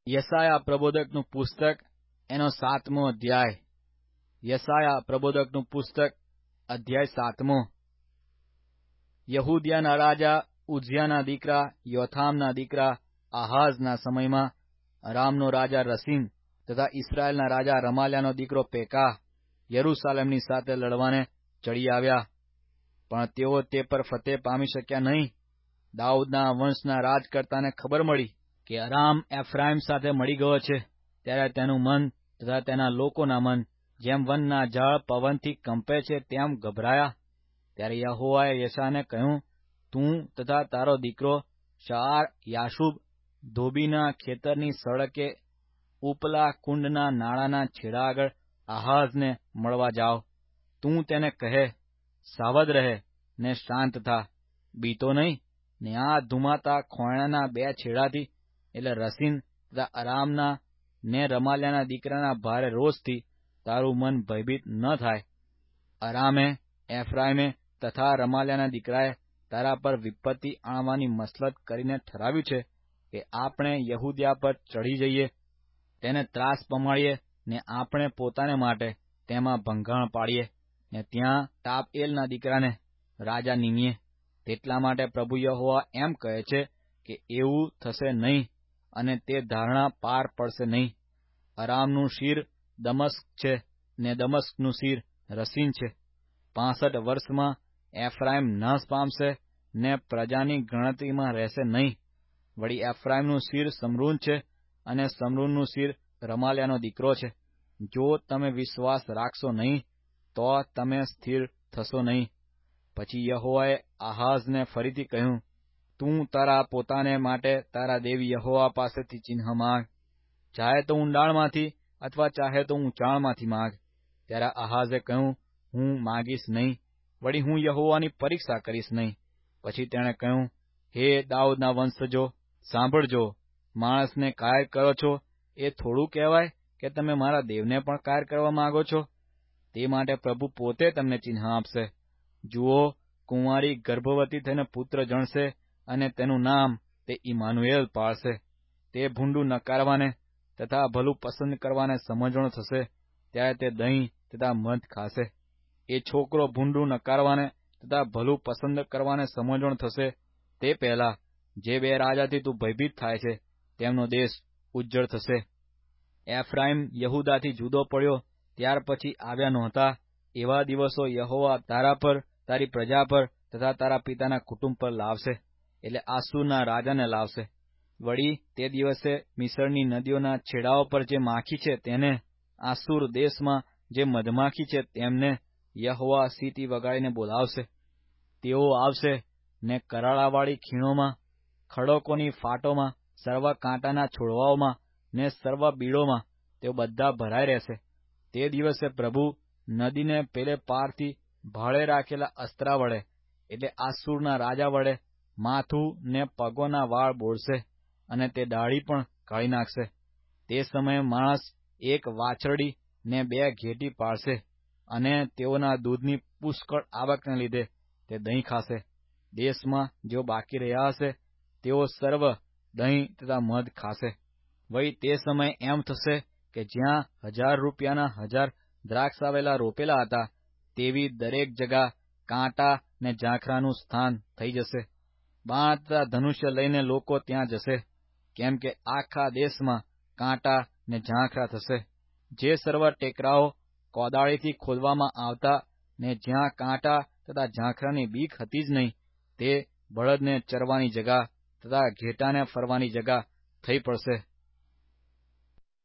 યશાયા પ્રબોધકનું પુસ્તક એનો 7મો અધ્યાય. યશાયા પ્રબોધકનું પુસ્તક અધ્યાય 7મો. યહૂદિયાના રાજા ઉઝિયાના દીકરા યોથામના દીકરા આહાઝના સમયમાં અરામનો રાજા રસીન તથા ઇસ્રાયેલના રાજા રમાલ્યાનો દીકરો પેકાહ યરૂશાલેમની સાથે લડવાને ચડી આવ્યા, પણ તેઓ તે પર ફતેહ પામી શક્યા નહીં. દાઉદના વંશના રાજકર્તાને ખબર મળી કે અરામ એફ્રાઈમ સાથે મળી ગયો છે, ત્યારે તેનું મન તથા તેના લોકોના મન જેમ વનના ઝાડ પવનથી કંપે છે તેમ ગભરાયા. ત્યારે યહોવાએ યશાયાને કહ્યું, તું તથા તારો દીકરો શઆર યાશુબ ધોબીના ખેતરની સડકે ઉપલા કુંડના નાળાના છેડા આગળ આહાઝને મળવા જાઓ. તું તેને કહે, સાવધ રહે ને શાંત થા, બીતો નહીં, ને આ ધુમાતા ખોયણાના 2 છેડાથી એટલે રસીન તથા અરામના ને રમાલ્યાના દીકરાના ભારે રોષથી તારું મન ભયભીત ન થાય. અરામે, એફ્રાઈમે તથા રમાલ્યાના દીકરાએ તારા પર વિપત્તિ આણવાની મસલત કરીને ઠરાવ્યું છે કે આપણે યહૂદિયા પર ચડી જઈએ, તેને ત્રાસ પમાડીએ ને આપણે પોતાને માટે તેમાં ભંગાણ પાડીએ ને ત્યાં તાપએલના દીકરાને રાજા નિમીએ. તેટલા માટે પ્રભુ યહોવા એમ કહે છે કે એવું થશે નહીં અને તે ધારણા પાર પડશે નહીં. અરામનું શિર દમસ્ક છે ને દમસ્કનું શિર રસીન છે. 65 વર્ષમાં એફ્રાઈમ નાશ પામશે ને પ્રજાની ગણતરીમાં રહેશે નહીં. વળી એફ્રાઈમનું શિર સમરૂન છે અને સમરૂનનું શિર રમાલ્યાનો દીકરો છે. જો તમે વિશ્વાસ રાખશો નહીં તો તમે સ્થિર થશો નહીં. પછી યહોવાએ આહાઝને ફરીથી કહ્યું, તું તારા પોતાને માટે તારા દેવી યહોવા પાસેથી ચિહ્ન માંગ, ચાહે તો ઊંડાણમાંથી અથવા ચાહે તો ઊંચાણમાંથી માંગ. ત્યારે આહાઝે કહ્યું, હું માગીશ નહીં, વળી હું યહોવાની પરીક્ષા કરીશ નહીં. પછી તેણે કહ્યું, હે દાઉદના વંશજો, સાંભળજો, માણસને કાયર કરો છો એ થોડું કહેવાય કે તમે મારા દેવને પણ કાયર કરવા માંગો છો? તે માટે પ્રભુ પોતે તમને ચિહ્ન આપશે. જુઓ, કુંવારી ગર્ભવતી થઈને પુત્ર જણશે અને તેનું નામ તે ઇમાનુએલ પાળશે. તે ભૂંડું નકારવાને તથા ભલું પસંદ કરવાને સમજણો થશે, ત્યારે તે દહીં તથા મધ ખાશે. એ છોકરો ભૂંડું નકારવાને તથા ભલું પસંદ કરવાને સમજણ થશે તે પહેલા જે 2 રાજાથી તું ભયભીત થાય છે તેમનો દેશ ઉજ્જળ થશે. એફ્રાઈમ યહૂદાથી જુદો પડ્યો ત્યાર પછી આવ્યા નહોતા એવા દિવસો યહોવા તારા પર, તારી પ્રજા પર તથા તારા પિતાના કુટુંબ પર લાવશે, એટલે આસુરના રાજાને લાવશે. વળી તે દિવસે મિસરની નદીઓના છેડાઓ પર જે માખી છે તેને, આસુર દેશમાં જે મધમાખી છે તેમને યહોવા સીટી વગાડીને બોલાવશે. તેઓ આવશે ને કરાળાવાળી ખીણોમાં, ખડકોની ફાટોમાં, સર્વ કાંટાના છોડવાઓમાં ને સર્વ બીડોમાં તેઓ બધા ભરાઈ રહેશે. તે દિવસે પ્રભુ નદીને પેલે પારથી ભાળે રાખેલા અસ્ત્રા વડે એટલે આસુરના રાજા વડે માથું ને પગોના વાળ બોળશે અને તે દાઢી પણ કાઢી નાખશે. તે સમયે માણસ 1 વાછરડી ને 2 ઘેટી પાળશે અને તેઓના દૂધની પુષ્કળ આવકને લીધે તે દહીં ખાશે. દેશમાં જેઓ બાકી રહ્યા હશે તેઓ સર્વ દહીં તથા મધ ખાશે. વળી તે સમય એમ થશે કે જ્યાં 1000 રૂપિયાના 1000 દ્રાક્ષાવેલા રોપેલા હતા તેવી દરેક જગા કાંટા ને ઝાંખરાનું સ્થાન થઈ જશે. બાણ તથા ધનુષ્ય લઈને લોકો ત્યાં જશે, કેમ કે આખા દેશમાં કાંટા ને ઝાંખરા થશે. જે સર્વ ટેકરાઓ કોદાળીથી ખોદવામાં આવતા ને જ્યાં કાંટા તથા ઝાંખરાની બીક હતી જ નહીં, તે બળદને ચરવાની જગા તથા ઘેટાને ફરવાની જગા થઈ પડશે.